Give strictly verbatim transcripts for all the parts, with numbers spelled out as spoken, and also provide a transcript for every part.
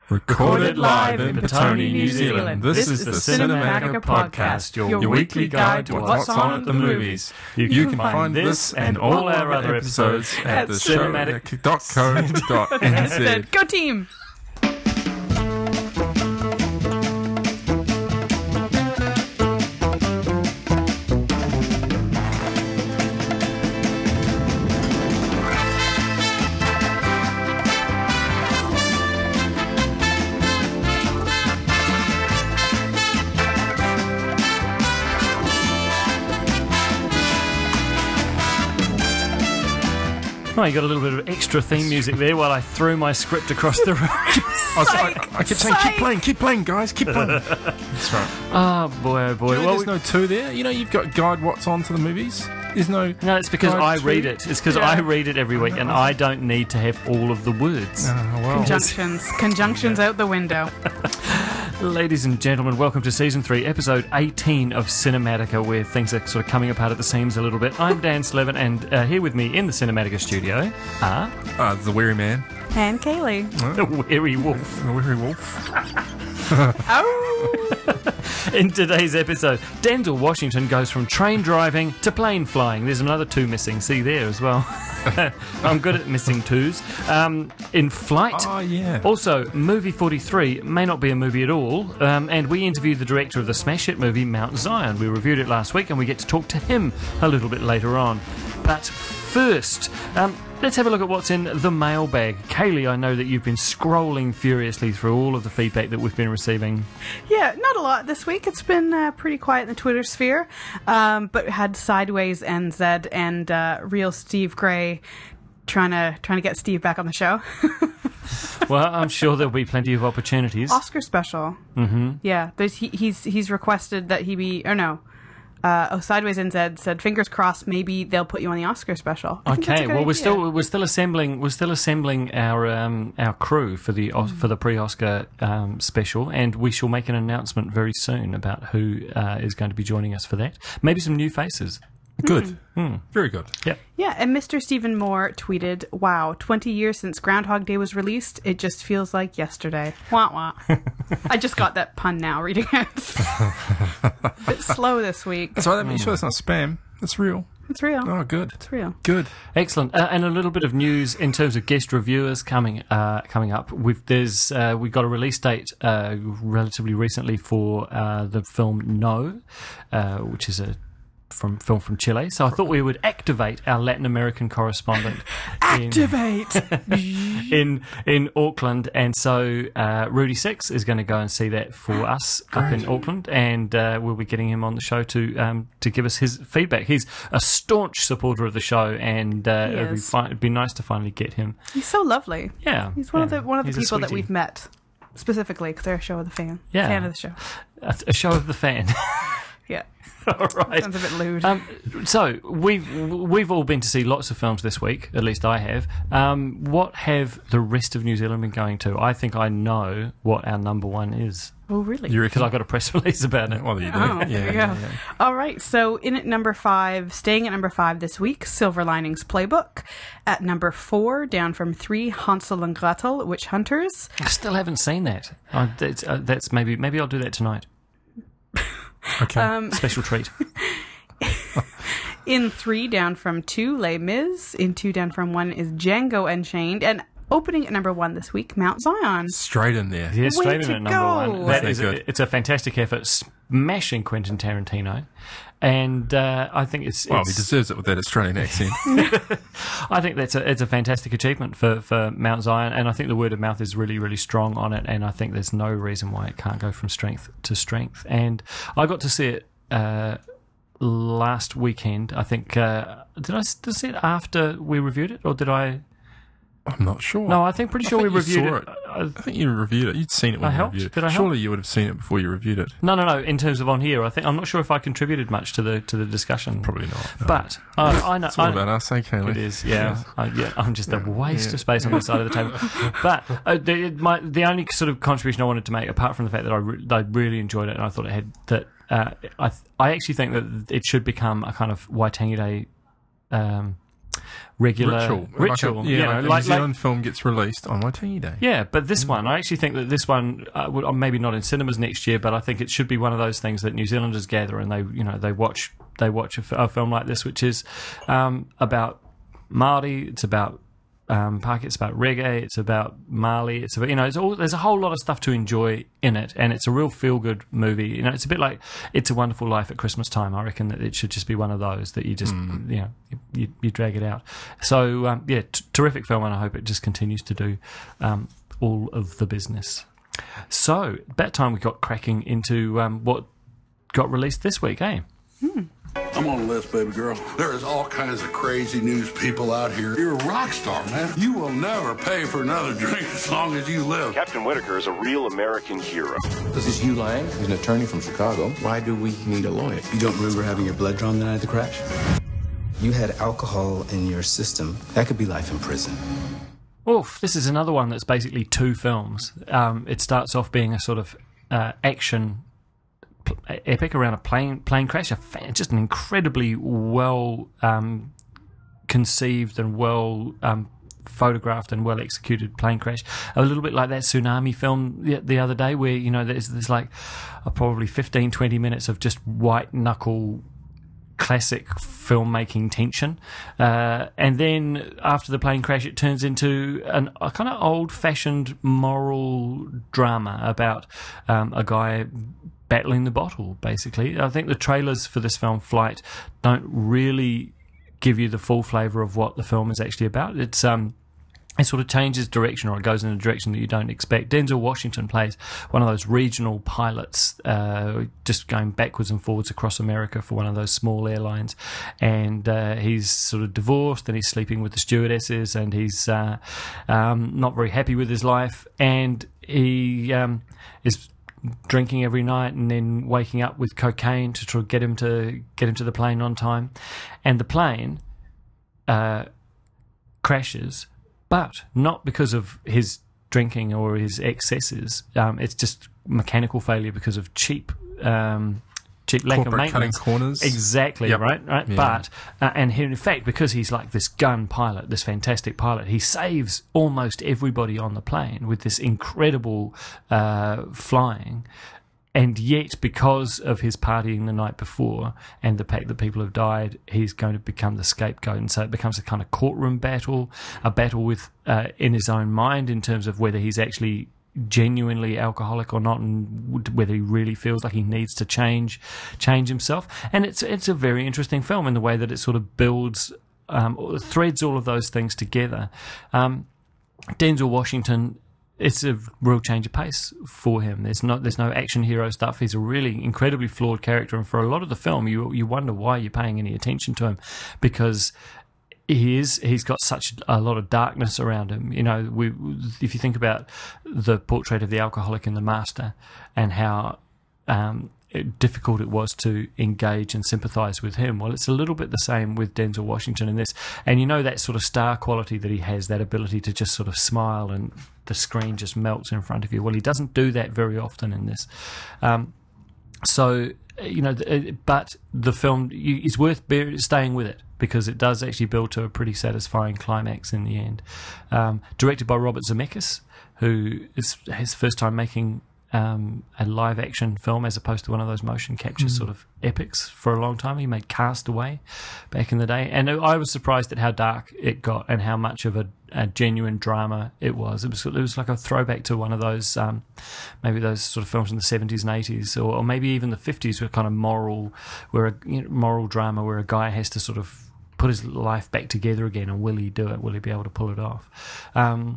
Recorded live in Petone, New Zealand. This is the Cinematica Podcast, your, your weekly guide to what's on at the movies. You, you can find this and all our other episodes at the cinematic dot co dot n z. Go team! Oh, you got a little bit of extra theme music there while I threw my script across the room. I, was, I, I kept saying, keep playing, keep playing, guys, keep playing. That's right. Oh, boy, oh, boy. You know, well, there's no two there. You know, you've got Guide What's On to the movies. There's no... No, it's because I two. read it. It's because Yeah. I read it every week, and I don't need to have all of the words. Oh, well. Conjunctions. Conjunctions out the window. Ladies and gentlemen, welcome to Season three, Episode eighteen of Cinematica, where things are sort of coming apart at the seams a little bit. I'm Dan Slevin, and uh, here with me in the Cinematica studio are... Uh, the Weary Man. And Kaylee. The Weary Wolf. The Weary Wolf. Oh! In today's episode, Denzel Washington goes from train driving to plane flying. There's another two missing. See there as well. I'm good at missing twos. Um, in Flight. Oh, yeah. Also, Movie forty-three may not be a movie at all. Um, and we interviewed the director of the smash hit movie Mount Zion. We reviewed it last week, and we get to talk to him a little bit later on. But first, um, let's have a look at what's in the mailbag. Kaylee, I know that you've been scrolling furiously through all of the feedback that we've been receiving. Yeah, not a lot this week. It's been uh, pretty quiet in the Twitter sphere. Um, but had Sideways N Z and uh, Real Steve Gray trying to trying to get Steve back on the show. Well, I'm sure there'll be plenty of opportunities. Oscar special. Mm-hmm. Yeah, there's he, he's he's requested that he be, or no. Uh, oh, Sideways N Z said, "Fingers crossed, maybe they'll put you on the Oscar special." I think that's a Okay, good well we're idea. still we're still assembling we're still assembling our um, our crew for the Os- for the pre-Oscar um, special, and we shall make an announcement very soon about who uh, is going to be joining us for that. Maybe some new faces. Good. Hmm. Very good. Yep. Yeah, and Mister Stephen Moore tweeted, "Wow, twenty years since Groundhog Day was released. It just feels like yesterday." Wah wah. I just got that pun now reading it. A bit slow this week. That's right. That means sure that's not spam. That's real. It's real. Oh, good. It's real. Good. Excellent, uh, and a little bit of news in terms of guest reviewers coming uh, coming up. We've there's uh, we got a release date uh, relatively recently for uh, the film No, uh, which is a from film from Chile. So I thought we would activate our Latin American correspondent. Activate. In, in in Auckland, and so uh, Rudy Six is going to go and see that for us up in Auckland, and uh, we'll be getting him on the show to um, to give us his feedback. He's a staunch supporter of the show, and uh, He it'd, be is. fi- it'd be nice to finally get him. He's so lovely. Yeah, He's one yeah. of the one of the He's a people that sweetie. we've met specifically because they're a show of the fan. Yeah. Fan of the show. a, a show of the fan. Yeah. All right. Sounds a bit lewd. Um, so we've we've all been to see lots of films this week. At least I have. Um, what have the rest of New Zealand been going to? I think I know what our number one is oh, really? You because reckon? I got a press release about it. Well, you do. Oh, yeah, there you yeah, go. yeah. All right, so in at number five, staying at number five this week, Silver Linings Playbook. At number four, down from three, Hansel and Gretel, Witch Hunters. I still haven't seen that. Uh, that's, uh, that's maybe maybe I'll do that tonight. Okay. Um, Special treat. in three, down from two, Les Mis. In two, down from one is Django Unchained. And opening at number one this week, Mount Zion. Straight in there. Yeah, Way straight in to at number go. one. That Isn't is it a, good? it's a fantastic effort, smashing Quentin Tarantino, and uh, I think it's, Well, it's he deserves it with that Australian accent. I think that's a it's a fantastic achievement for, for Mount Zion, and I think the word of mouth is really really strong on it, and I think there's no reason why it can't go from strength to strength. And I got to see it uh, last weekend. I think uh, did I, did I see it after we reviewed it, or did I? I'm not sure. No, I think pretty I sure think we you reviewed saw it. it. I- I think you reviewed it. You'd seen it when I you helped? reviewed it. Did I help? Surely you would have seen it before you reviewed it. No, no, no. In terms of on here, I think I'm not sure if I contributed much to the to the discussion. Probably not. No. But uh, I know It's all I, about us, eh, Kaylee? It is, yeah. I, yeah I'm just a waste Yeah. of space on the side of the table. But uh, the, my, the only sort of contribution I wanted to make, apart from the fact that I, re- I really enjoyed it and I thought it had that, uh, I I actually think that it should become a kind of Waitangi Day um, regular ritual. ritual. Like a, yeah, you like know, a like, New Zealand like, film gets released on my tea day. Yeah, but this one, I actually think that this one, uh, would, maybe not in cinemas next year, but I think it should be one of those things that New Zealanders gather and they, you know, they watch they watch a, f- a film like this, which is um, about Māori. It's about um, Pākehā. It's about reggae. It's about Mali. It's about, you know, it's all, there's a whole lot of stuff to enjoy in it, and it's a real feel good movie. You know, it's a bit like It's a Wonderful Life at Christmas time. I reckon that it should just be one of those that you just, mm. you know, you, you, you drag it out. So um, yeah, t- terrific film, and I hope it just continues to do um, all of the business. So about time we got cracking into um, what got released this week, eh? Hmm. I'm on the list, baby girl. There's all kinds of crazy news people out here. You're a rock star, man. You will never pay for another drink as long as you live. Captain Whitaker is a real American hero. This is Hugh Lang. He's an attorney from Chicago. Why do we need a lawyer? You don't remember having your blood drawn the night of the crash? You had alcohol in your system. That could be life in prison. Oof, this is another one that's basically two films. Um, it starts off being a sort of uh, action epic around a plane plane crash. A fa- just an incredibly well um, conceived and well um, photographed and well executed plane crash. A little bit like that tsunami film the, the other day, where you know there's there's like uh, probably fifteen, twenty minutes of just white knuckle classic filmmaking tension, uh, and then after the plane crash, it turns into an, a kind of old-fashioned moral drama about um, a guy battling the bottle, basically. I think the trailers for this film, Flight, don't really give you the full flavour of what the film is actually about. It's um, it sort of changes direction, or it goes in a direction that you don't expect. Denzel Washington plays one of those regional pilots, uh, just going backwards and forwards across America for one of those small airlines, and uh, he's sort of divorced, and he's sleeping with the stewardesses, and he's uh, um, not very happy with his life, and he um, is drinking every night and then waking up with cocaine to try to get him to get him to the plane on time, and the plane uh, crashes, but not because of his drinking or his excesses. Um, it's just mechanical failure because of cheap. Um, cheap lack Corporate of maintenance. cutting corners. Exactly, yep. right, right. Yeah. But uh, and he, in fact, because he's like this gun pilot, this fantastic pilot, he saves almost everybody on the plane with this incredible uh, flying. And yet, because of his partying the night before and the fact that people have died, he's going to become the scapegoat. And so it becomes a kind of courtroom battle, a battle with uh, in his own mind in terms of whether he's actually genuinely alcoholic or not, and whether he really feels like he needs to change change himself. And it's it's a very interesting film in the way that it sort of builds, um, threads all of those things together. Um, Denzel Washington, it's a real change of pace for him. There's not, there's no action hero stuff. He's a really incredibly flawed character, and for a lot of the film, you you wonder why you're paying any attention to him, because he is he's got such a lot of darkness around him. You know, we if you think about the portrait of the alcoholic in The Master and how um, difficult it was to engage and sympathise with him. Well, it's a little bit the same with Denzel Washington in this. And you know that sort of star quality that he has, that ability to just sort of smile and the screen just melts in front of you. Well, he doesn't do that very often in this. Um, so, you know, but the film is worth staying with it, because it does actually build to a pretty satisfying climax in the end. Um, directed by Robert Zemeckis, who is his first time making Um, a live-action film as opposed to one of those motion capture mm. sort of epics for a long time. He made Castaway back in the day, and I was surprised at how dark it got and how much of a, a genuine drama it was. It was it was like a throwback to one of those um, maybe those sort of films in the seventies and eighties, or, or maybe even the fifties, were kind of moral, where a you know, moral drama where a guy has to sort of put his life back together again, and will he do it? Will he be able to pull it off? Um,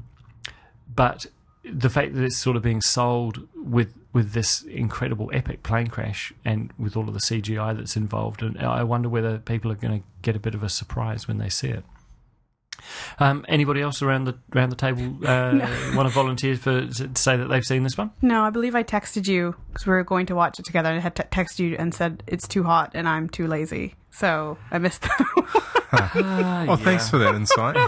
but the fact that it's sort of being sold with with this incredible epic plane crash and with all of the C G I that's involved, and I wonder whether people are going to get a bit of a surprise when they see it. Um, anybody else around the around the table uh, no. want to volunteer for to say that they've seen this one? No, I believe I texted you because we were going to watch it together, and I had t- texted you and said it's too hot and I'm too lazy, so I missed that. uh, well, yeah. thanks for that insight.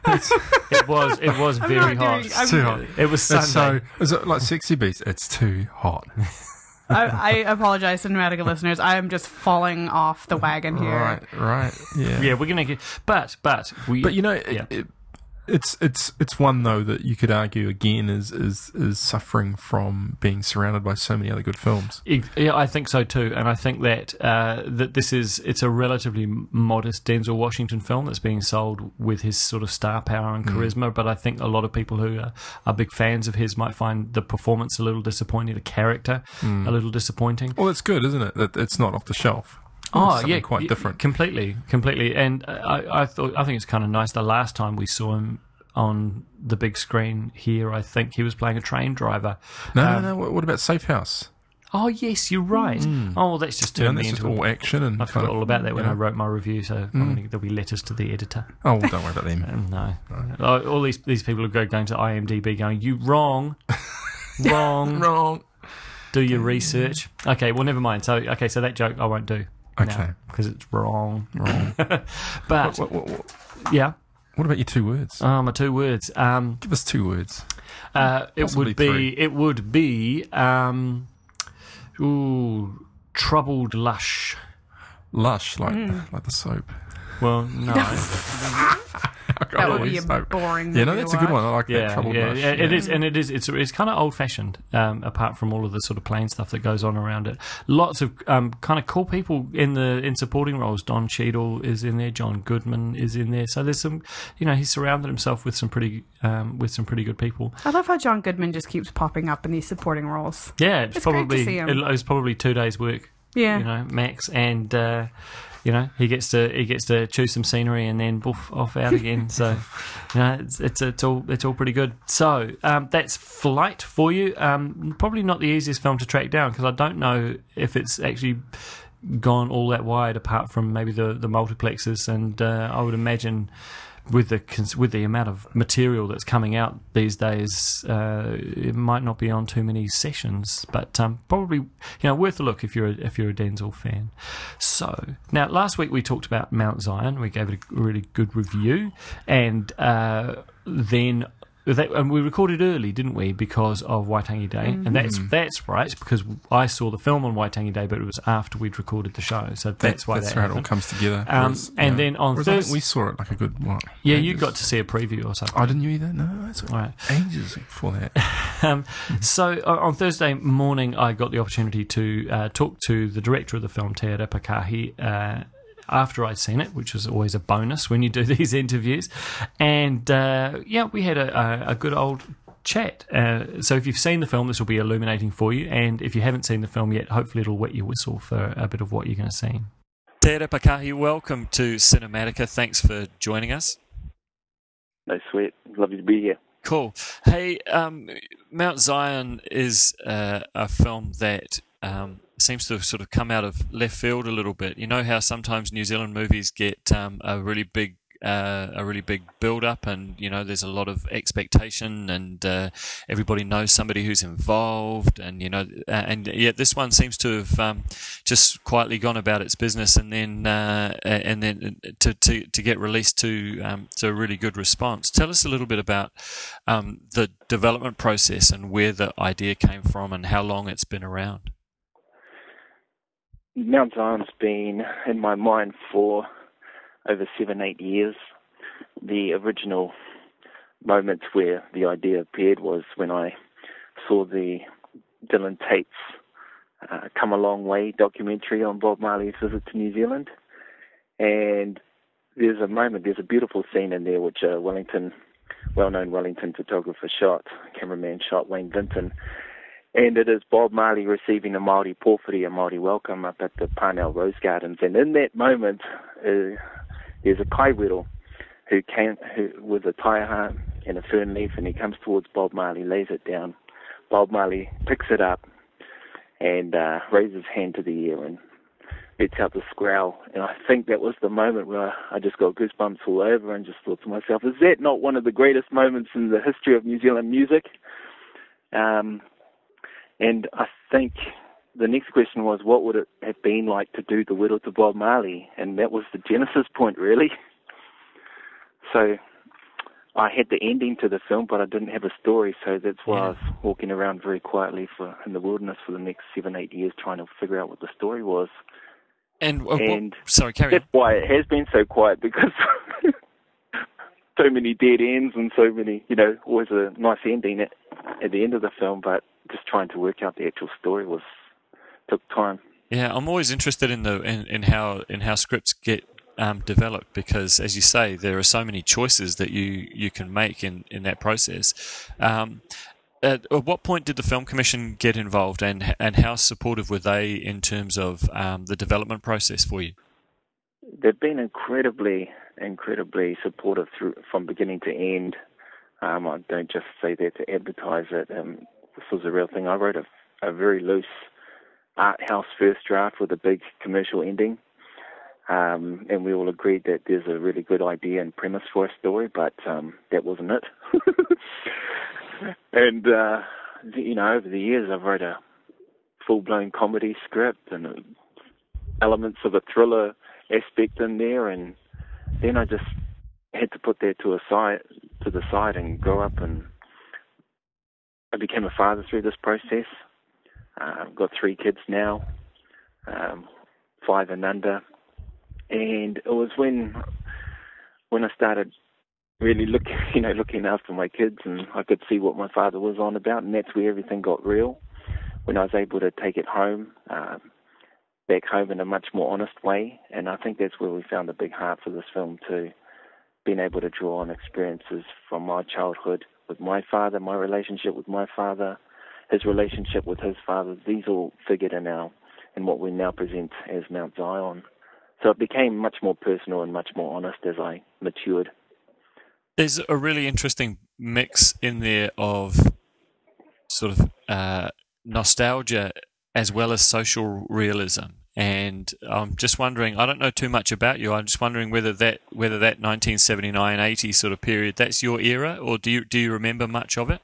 It was it was very hot. Doing, it's too hot. It was Sunday. It's so, is it like Sexy Beast? It's too hot. I, I apologize, Cinematica listeners. I am just falling off the wagon here. Right, right, yeah. Yeah, we're going to get... But, but... we. But, you know, yeah. it, it, it's it's it's one, though, that you could argue, again, is, is, is suffering from being surrounded by so many other good films. Yeah, I think so, too. And I think that uh, that this is... It's a relatively modest Denzel Washington film that's being sold with his sort of star power and charisma, mm. but I think a lot of people who are, are big fans of his might find the performance a little disappointing, the character mm. a little disappointing. Well, it's good, isn't it? That it's not off the shelf. Oh yeah, quite different. Completely, completely. And I, I thought I think it's kind of nice. The last time we saw him on the big screen here, I think he was playing a train driver. No, um, no, no. What about Safe House? Oh yes, you're right. Mm. Oh, well, that's just turned yeah, me into all action. And I forgot all about that when yeah. I wrote my review. So mm. I'm gonna, there'll be letters to the editor. Oh, well, don't worry about them. um, no, right. all these these people who go going to I M D B going, you wrong, wrong, wrong. Do your research. Okay, well, never mind. So okay, so that joke I won't do. Okay, because it's wrong, wrong. But what, what, what, yeah. What about your two words? Oh, my two words. Um, Give us two words. Uh, it Possibly would be. three. It would be. Um, ooh, troubled lush. Lush, like Mm. like the soap. Well, no. That would be a soap. boring. Yeah, no, movie that's to a good watch. one. I like Yeah, that. Troubled yeah, lush. yeah, it is, and it is. It's it's kind of old fashioned. Um, apart from all of the sort of plain stuff that goes on around it, lots of um, kind of cool people in the in supporting roles. Don Cheadle is in there. John Goodman is in there. So there's some, you know, he's surrounded himself with some pretty um, with some pretty good people. I love how John Goodman just keeps popping up in these supporting roles. Yeah, it's, It's probably great to see him. it was probably two days' work. Yeah. You know, max, and uh, you know he gets to he gets to choose some scenery and then boof, off out again. So you know it's it's, it's all it's all pretty good. So um, that's Flight for you. Um, probably not the easiest film to track down because I don't know if it's actually gone all that wide apart from maybe the the multiplexes, and uh, I would imagine. With the with the amount of material that's coming out these days, uh, it might not be on too many sessions, but um, probably you know worth a look if you're a, if you're a Denzel fan. So now, last week we talked about Mount Zion. We gave it a really good review, and uh, then. That, and we recorded early, didn't we, because of Waitangi Day? Mm-hmm. And that's that's right, because I saw the film on Waitangi Day, but it was after we'd recorded the show, so that's that, why that's that how happened. it all comes together. Um, us, and yeah. then on Thursday, Thursday, we saw it like a good what? Yeah, ages. you got to see a preview or something. I didn't you either. No, that's all right. Ages before that. um, so uh, on Thursday morning, I got the opportunity to uh, talk to the director of the film, Te Ara Pakahi. Uh, after I'd seen it, which is always a bonus when you do these interviews. And, uh, yeah, we had a, a, a good old chat. Uh, so if you've seen the film, this will be illuminating for you. And if you haven't seen the film yet, hopefully it'll wet your whistle for a bit of what you're going to see. Te Ara Pakahi, welcome to Cinematica. Thanks for joining us. No sweat. Lovely to be here. Cool. Hey, um, Mount Zion is uh, a film that... Um, seems to have sort of come out of left field a little bit. You know how sometimes New Zealand movies get um, a really big uh, a really big build up, and you know there's a lot of expectation, and uh, everybody knows somebody who's involved, and you know, uh, and yet this one seems to have um, just quietly gone about its business, and then uh, and then to, to to get released to um, to a really good response. Tell us a little bit about um, the development process and where the idea came from, and how long it's been around. Mount Zion's been in my mind for over seven, eight years. The original moment where the idea appeared was when I saw the Dylan Tate's uh, Come a Long Way documentary on Bob Marley's visit to New Zealand. And there's a moment, there's a beautiful scene in there which a Wellington, well-known Wellington photographer shot, cameraman shot, Wayne Vinton. And it is Bob Marley receiving a Māori pōwhiri, a Māori welcome up at the Parnell Rose Gardens. And in that moment, uh, there's a kaiwero who came who, with a taiaha and a fern leaf, and he comes towards Bob Marley, lays it down. Bob Marley picks it up and uh, raises his hand to the air and lets out this growl. And I think that was the moment where I just got goosebumps all over and just thought to myself, is that not one of the greatest moments in the history of New Zealand music? Um... And I think the next question was, what would it have been like to do the Whittle to Bob Marley? And that was the genesis point, really. So I had the ending to the film, but I didn't have a story, so that's why Yeah. I was walking around very quietly for in the wilderness for the next seven, eight years trying to figure out what the story was. And, uh, And what, sorry, carry that's on. why it has been so quiet, because so many dead ends and so many, you know, always a nice ending at, at the end of the film, but just trying to work out the actual story was took time. Yeah, I'm always interested in the in, in how in how scripts get um, developed, because, as you say, there are so many choices that you, you can make in, in that process. Um, at, at what point did the Film Commission get involved, and and how supportive were they in terms of um, the development process for you? They've been incredibly, incredibly supportive through from beginning to end. Um, I don't just say that to advertise it. Um, this was a real thing. I wrote a, a very loose art house first draft with a big commercial ending, um, and we all agreed that there's a really good idea and premise for a story, but um, that wasn't it. and uh, you know, over the years, I've wrote a full-blown comedy script and uh, elements of a thriller aspect in there, and then I just had to put that to a side, to the side, and grow up. And I became a father through this process. Uh, I've got three kids now, um, five and under, and it was when when I started really looking, you know, looking after my kids, and I could see what my father was on about, and that's where everything got real. When I was able to take it home, um, back home in a much more honest way, and I think that's where we found the big heart for this film too, being able to draw on experiences from my childhood with my father, my relationship with my father, his relationship with his father. These all figured in our in what we now present as Mount Zion. So it became much more personal and much more honest as I matured. There's a really interesting mix in there of sort of uh, nostalgia as well as social realism. And I'm just wondering, I don't know too much about you. I'm just wondering whether that whether that nineteen seventy-nine eighty sort of period, that's your era, or do you do you remember much of it?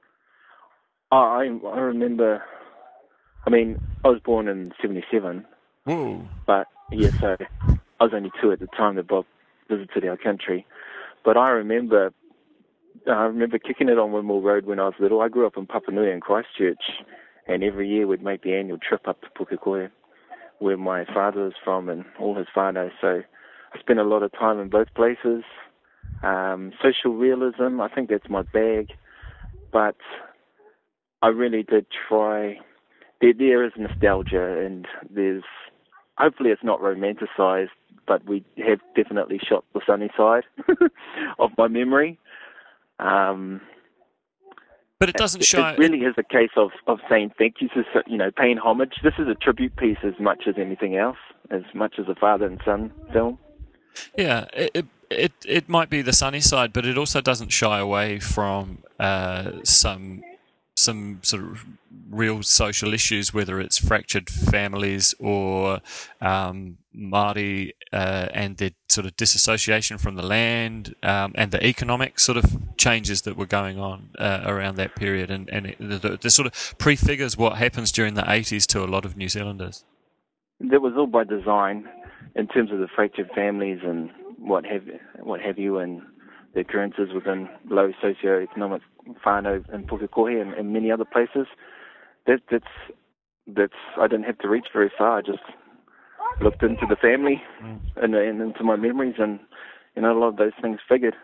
I I remember. I mean, I was born in seventy-seven. Whoa! But yeah, so I was only two at the time that Bob visited our country. But I remember, I remember kicking it on Windmill Road when I was little. I grew up in Papanui in Christchurch, and every year we'd make the annual trip up to Pukekohe, where my father was from and all his whānau. So I spent a lot of time in both places. Um, social realism, I think that's my bag. But I really did try. There, there is nostalgia, and there's, hopefully it's not romanticized, but we have definitely shot the sunny side of my memory. Um, but it doesn't it, show. It really is a case of, of saying thank you, to, you know, paying homage. This is a tribute piece as much as anything else, as much as a father and son film. Yeah, it it it might be the sunny side, but it also doesn't shy away from uh, some some sort of real social issues, whether it's fractured families or um, Māori uh, and their sort of disassociation from the land, um, and the economic sort of changes that were going on uh, around that period, and, and it, the, the sort of prefigures what happens during the eighties to a lot of New Zealanders. That was all by design, in terms of the fractured families and what have what have you, and the occurrences within low socioeconomic whānau in Pukekohe and, and many other places. That, that's that's I didn't have to reach very far. I just looked into the family mm. and, and into my memories, and you know, a lot of those things figured.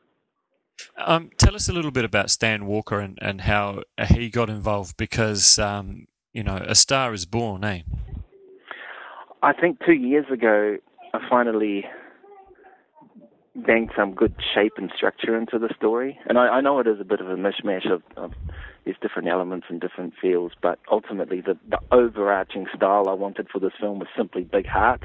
Um, tell us a little bit about Stan Walker and, and how he got involved, because um, you know, A Star Is Born, eh? I think two years ago, I finally banged some good shape and structure into the story. And I, I know it is a bit of a mishmash of, of these different elements and different feels, but ultimately the, the overarching style I wanted for this film was simply big heart.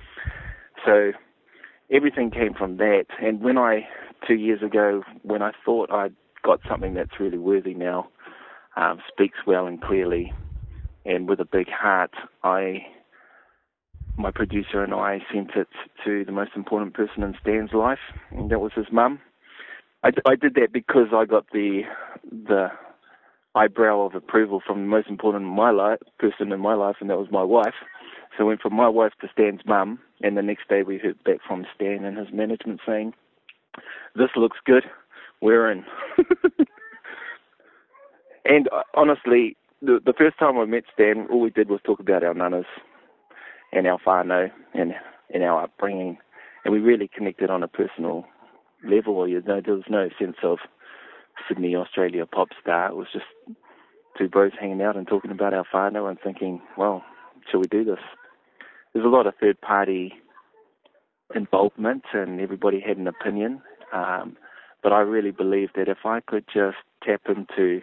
So everything came from that. And when I, two years ago, when I thought I'd got something that's really worthy now, um, speaks well and clearly, and with a big heart, I... my producer and I sent it to the most important person in Stan's life, and that was his mum. I, I did that because I got the the eyebrow of approval from the most important in my life, person in my life, and that was my wife. So I went from my wife to Stan's mum, and the next day we heard back from Stan and his management saying, "This looks good. we're in. And uh, honestly, the, the first time I met Stan, all we did was talk about our nanas and our whānau and, and our upbringing. And we really connected on a personal level. You know, there was no sense of Sydney, Australia pop star. It was just two bros hanging out and talking about our whānau and thinking, well, shall we do this? There's a lot of third-party involvement and everybody had an opinion. Um, but I really believe that if I could just tap into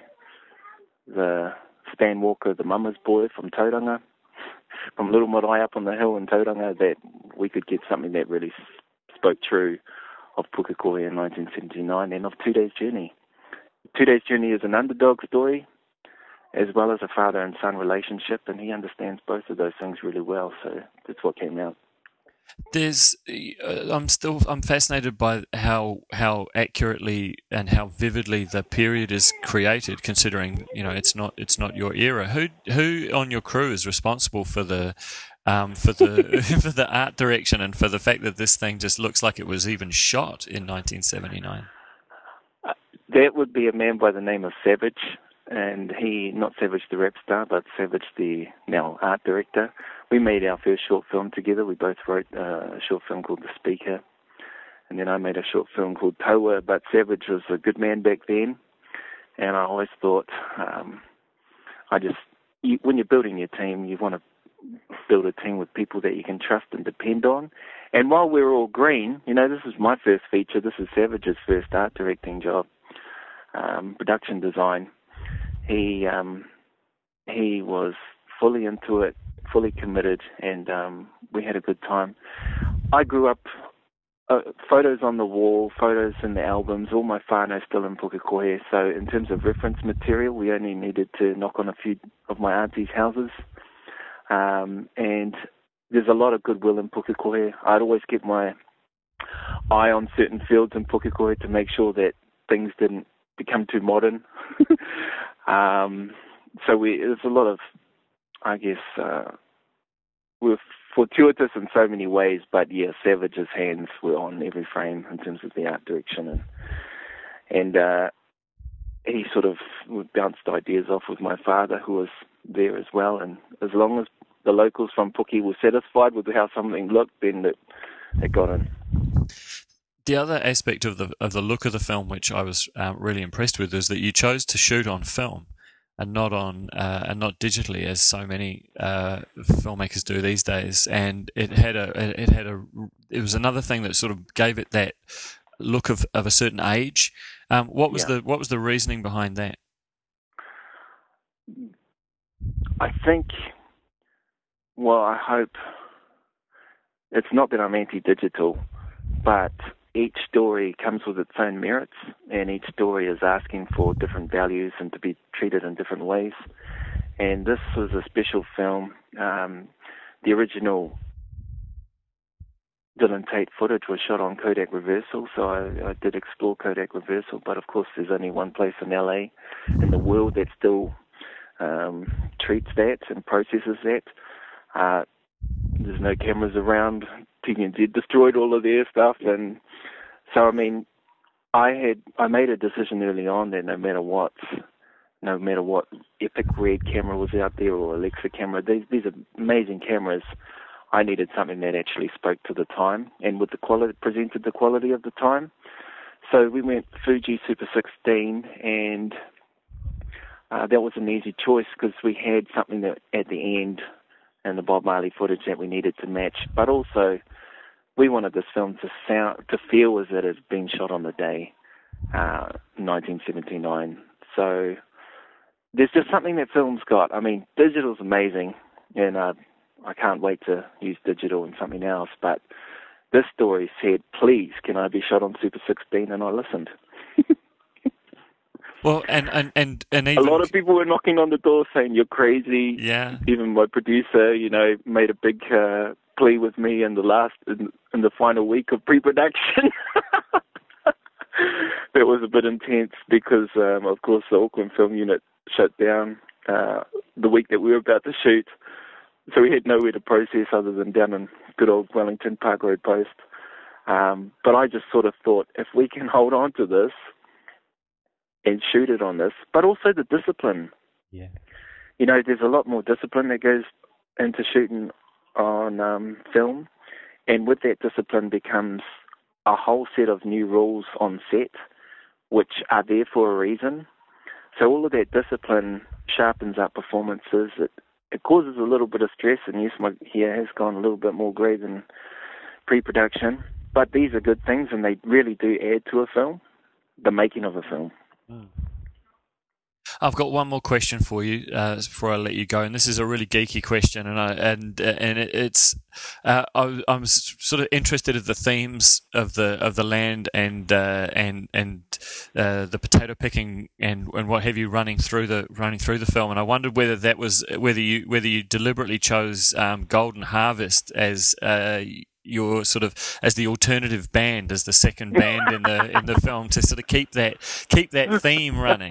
the Stan Walker, the mama's boy from Tauranga, from Little Marae up on the hill in Tauranga, that we could get something that really spoke true of Pukekohe in nineteen seventy-nine and of Two Days Journey. Two Days Journey is an underdog story as well as a father and son relationship, and he understands both of those things really well, so that's what came out. There's, uh, I'm still, I'm fascinated by how how accurately and how vividly the period is created. Considering, you know, it's not it's not your era. Who who on your crew is responsible for the um, for the for the art direction and for the fact that this thing just looks like it was even shot in nineteen seventy-nine? Uh, that would be a man by the name of Savage. And he, not Savage the rap star, but Savage the now art director. We made our first short film together. We both wrote uh, a short film called The Speaker. And then I made a short film called Taua, but Savage was a good man back then. And I always thought, um, I just, you, when you're building your team, you want to build a team with people that you can trust and depend on. And while we're all green, you know, this is my first feature. This is Savage's first art directing job, um, production design. He um, he was fully into it, fully committed, and um, we had a good time. I grew up, uh, photos on the wall, photos in the albums, all my whānau still in Pukekohe, so in terms of reference material, we only needed to knock on a few of my auntie's houses, um, and there's a lot of goodwill in Pukekohe. I'd always keep my eye on certain fields in Pukekohe to make sure that things didn't become too modern. um, so we, there's a lot of, I guess, uh, we're fortuitous in so many ways, but yeah, Savage's hands were on every frame in terms of the art direction, and and uh, he sort of bounced ideas off with my father, who was there as well, and as long as the locals from Puki were satisfied with how something looked, then it, it got in. The other aspect of the of the look of the film, which I was uh, really impressed with, is that you chose to shoot on film and not on uh, and not digitally, as so many uh, filmmakers do these days. And it had a it had a it was another thing that sort of gave it that look of, of a certain age. Um, what was yeah. the what was the reasoning behind that? I think. Well, I hope it's not that I'm anti-digital, but each story comes with its own merits, and each story is asking for different values and to be treated in different ways. And this was a special film. Um, the original Dylan Tate footage was shot on Kodak reversal, so I, I did explore Kodak reversal, but of course there's only one place in L A in the world that still um, treats that and processes that. Uh, there's no cameras around. T V N Z destroyed all of their stuff, and so I mean, I had I made a decision early on that no matter what, no matter what Epic Red camera was out there or Alexa camera, these these are amazing cameras. I needed something that actually spoke to the time and with the quality presented the quality of the time. So we went Fuji Super sixteen, and uh, that was an easy choice because we had something that at the end. And the Bob Marley footage that we needed to match, but also we wanted this film to sound, to feel as it had been shot on the day, uh, nineteen seventy-nine. So there's just something that film's got. I mean, digital's amazing, and uh, I can't wait to use digital and something else. But this story said, "Please, can I be shot on Super sixteen?" And I listened. Well, and, and, and, and even... a lot of people were knocking on the door saying, "You're crazy." Yeah. Even my producer, you know, made a big uh, plea with me in the last, in, in the final week of pre-production. That was a bit intense because, um, of course, the Auckland Film Unit shut down uh, the week that we were about to shoot. So we had nowhere to process other than down in good old Wellington Park Road Post. Um, but I just sort of thought, if we can hold on to this, and shoot it on this, but also the discipline. Yeah. You know, there's a lot more discipline that goes into shooting on um, film, and with that discipline becomes a whole set of new rules on set, which are there for a reason. So all of that discipline sharpens up performances. It, it causes a little bit of stress, and yes, my hair has gone a little bit more grey than pre-production, but these are good things, and they really do add to a film, the making of a film. Mm. I've got one more question for you uh, before I let you go, and this is a really geeky question, and I and and it, it's uh, I, I'm sort of interested in the themes of the of the land and uh, and and uh, the potato picking and, and what have you running through the running through the film, and I wondered whether that was whether you whether you deliberately chose um, Golden Harvest as uh, your sort of as the alternative band, as the second band in the in the film, to sort of keep that keep that theme running.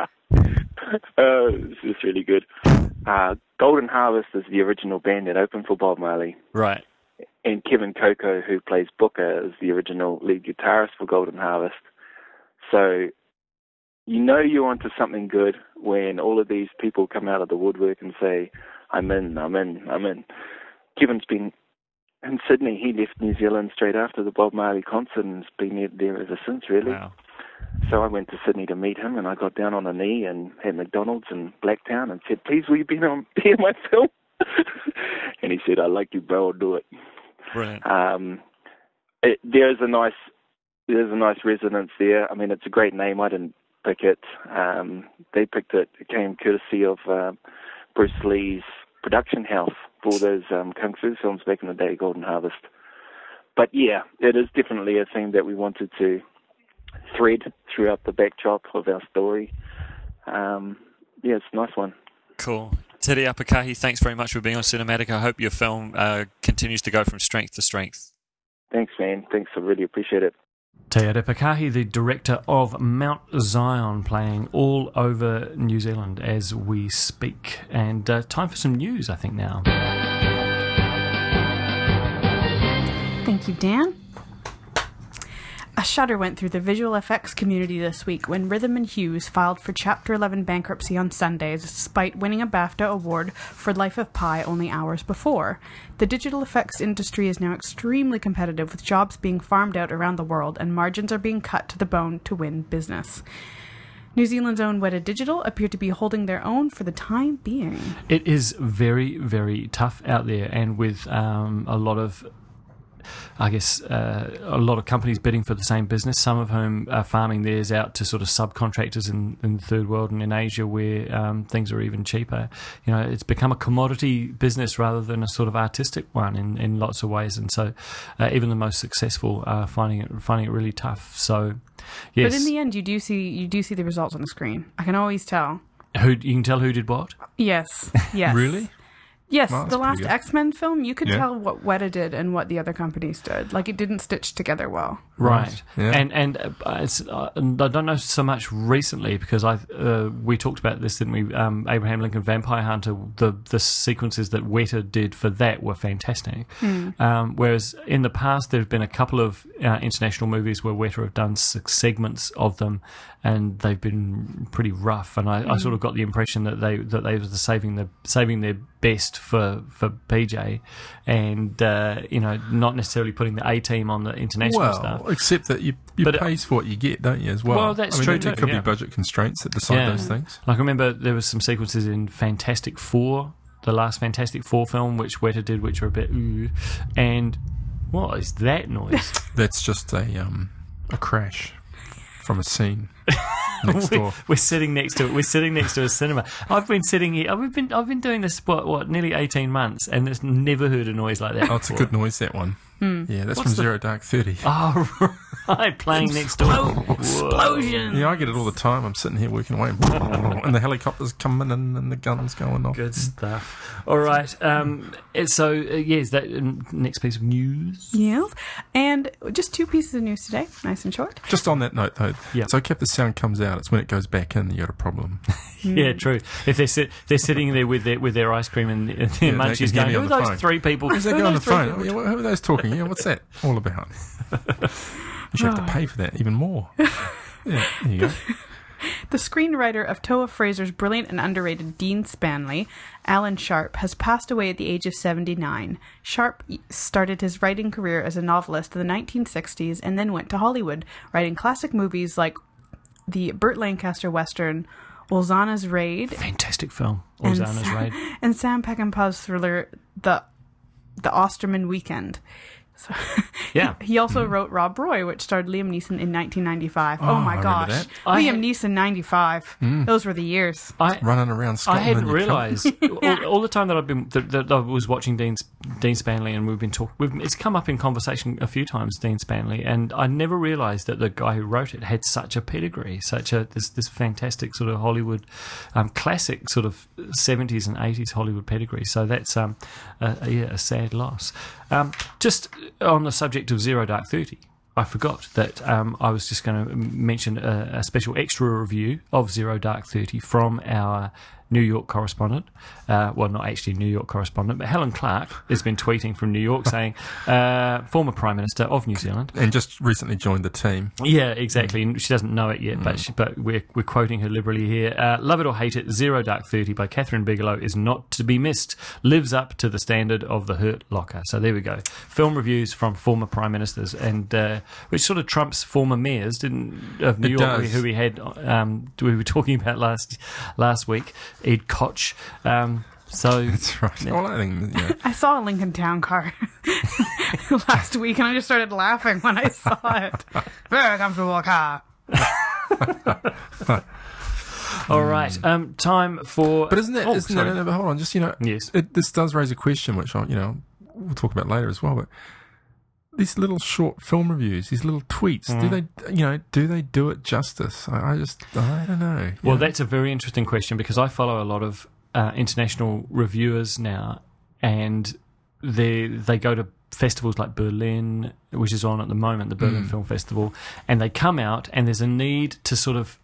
Uh, this is really good. Uh, Golden Harvest is the original band that opened for Bob Marley. Right. And Kevin Coco, who plays Booker, is the original lead guitarist for Golden Harvest. So you know you're onto something good when all of these people come out of the woodwork and say, I'm in, I'm in, I'm in. Kevin's been in Sydney. He left New Zealand straight after the Bob Marley concert and has been there ever since, really. Wow. So I went to Sydney to meet him, and I got down on a knee and had McDonald's in Blacktown and said, please, will you be on be in my film? And he said, I like you, bro, I'll do it. Brilliant. Um, it, there's a nice there's a nice resonance there. I mean, it's a great name. I didn't pick it. Um, they picked it. It came courtesy of uh, Bruce Lee's production house for those um, Kung Fu films back in the day, Golden Harvest. But yeah, it is definitely a thing that we wanted to thread throughout the backdrop of our story. Um, yeah, it's a nice one. Cool. Te Reo Apakahi, thanks very much for being on Cinematic. I hope your film uh, continues to go from strength to strength. Thanks, man. Thanks. I really appreciate it. Te Reo Apakahi, the director of Mount Zion, playing all over New Zealand as we speak. And uh, time for some news, I think, now. Thank you, Dan. A shudder went through the visual effects community this week when Rhythm and Hughes filed for Chapter eleven bankruptcy on Sunday, despite winning a BAFTA award for Life of Pi only hours before. The digital effects industry is now extremely competitive, with jobs being farmed out around the world and margins are being cut to the bone to win business. New Zealand's own Weta Digital appear to be holding their own for the time being. It is very, very tough out there, and with um, a lot of I guess uh, a lot of companies bidding for the same business, some of whom are farming theirs out to sort of subcontractors in, in the third world and in Asia, where um, things are even cheaper. You know, it's become a commodity business rather than a sort of artistic one in, in lots of ways, and so uh, even the most successful are finding it finding it really tough. So, yes. But in the end, you do see you do see the results on the screen. I can always tell. Who you can tell who did what? Yes. Yes. Really? Yes, Well, the that's last pretty good. X-Men film, you could Yeah. tell what Weta did and what the other companies did. Like, it didn't stitch together well. Right, Yeah. and and uh, it's, uh, I don't know so much recently because I uh, we talked about this, didn't we? Um, Abraham Lincoln Vampire Hunter. The the sequences that Weta did for that were fantastic. Mm. Um, whereas in the past there have been a couple of uh, international movies where Weta have done six segments of them, and they've been pretty rough. And I, mm. I sort of got the impression that they that they were saving the saving their best for for P J, and uh, you know, not necessarily putting the A team on the international well, stuff. except that you you But, uh, pays for what you get, don't you? As well. Well, that's I mean, true there, there too, could yeah. be budget constraints that decide Yeah. those things. Like I remember there was some sequences in Fantastic Four, the last Fantastic Four film, which Weta did, which were a bit ooh. And what is that noise? That's just a um a crash from a scene next we're, door. we're sitting next to it. We're sitting next to a cinema. I've been sitting here. I've been I've been doing this what what nearly eighteen months, and just never heard a noise like that. Oh, it's a before. good noise, that one. Yeah, that's What's from the- Zero Dark Thirty. Oh, right, playing next door. Explosion! Yeah, I get it all the time. I'm sitting here working away, and the helicopters coming in, and the guns going off. Good stuff. All right. Um, so, uh, yes, that um, next piece of news. Yes. And just two pieces of news today, nice and short. Just on that note, though, Yeah. it's okay if the sound comes out. It's when it goes back in that you got a problem. Yeah, true. If they're sit, they're sitting there with their with their ice cream and, and their Yeah, they munchies can going, hear me who on are the those phone. three people? Who's that Who guy are on the those three phone? people? Oh, yeah, who are those talking? Yeah, what's that all about? You should have to pay for that even more. Yeah, there you go. The screenwriter of Toa Fraser's brilliant and underrated Dean Spanley, Alan Sharp, has passed away at the age of seventy-nine. Sharp started his writing career as a novelist in the nineteen sixties and then went to Hollywood, writing classic movies like the Burt Lancaster Western Ulzana's Raid. Fantastic film, Ulzana's and, Raid. And Sam Peckinpah's thriller, The The Osterman Weekend. So, yeah. He also mm. wrote Rob Roy, which starred Liam Neeson in nineteen ninety-five. Oh, oh my I gosh. that. Liam had, Neeson, ninety-five. Mm. Those were the years. I, Running around Scotland. I hadn't realised all, all the time that I've been that, that I was watching Dean, Dean Spanley, and we've been talking. It's come up in conversation a few times, Dean Spanley, and I never realised that the guy who wrote it had such a pedigree, such a this this fantastic sort of Hollywood um, classic sort of seventies and eighties Hollywood pedigree. So that's um, a, a, yeah, a sad loss. Um, just on the subject of Zero Dark Thirty, I forgot that um, I was just going to mention a, a special extra review of Zero Dark Thirty from our New York correspondent. Uh, well, not actually New York correspondent, but Helen Clark has been tweeting from New York saying, uh, former Prime Minister of New Zealand. And just recently joined the team. Yeah, exactly. Mm. She doesn't know it yet, mm. but she, but we're, we're quoting her liberally here. Uh, Love it or hate it, Zero Dark Thirty by Catherine Bigelow is not to be missed. Lives up to the standard of The Hurt Locker. So there we go. Film reviews from former Prime Ministers, and uh, which sort of trumps former mayors, didn't of New it York, does. who we had, um, we were talking about last last week. Ed Koch. Um, so that's right. Yeah. Well, I think yeah. I saw a Lincoln Town Car last week, and I just started laughing when I saw it. Very comfortable car. All right, um, time for. But isn't that? Oh, isn't that no, but hold on, just you know, yes. It, this does raise a question, which I, you know we'll talk about later as well. But these little short film reviews, these little tweets, mm. do they, you know, do they do it justice? I, I just, I don't know. Well, know? That's a very interesting question, because I follow a lot of uh, international reviewers now, and they they go to festivals like Berlin, which is on at the moment, the Berlin mm. Film Festival, and they come out, and there's a need to sort of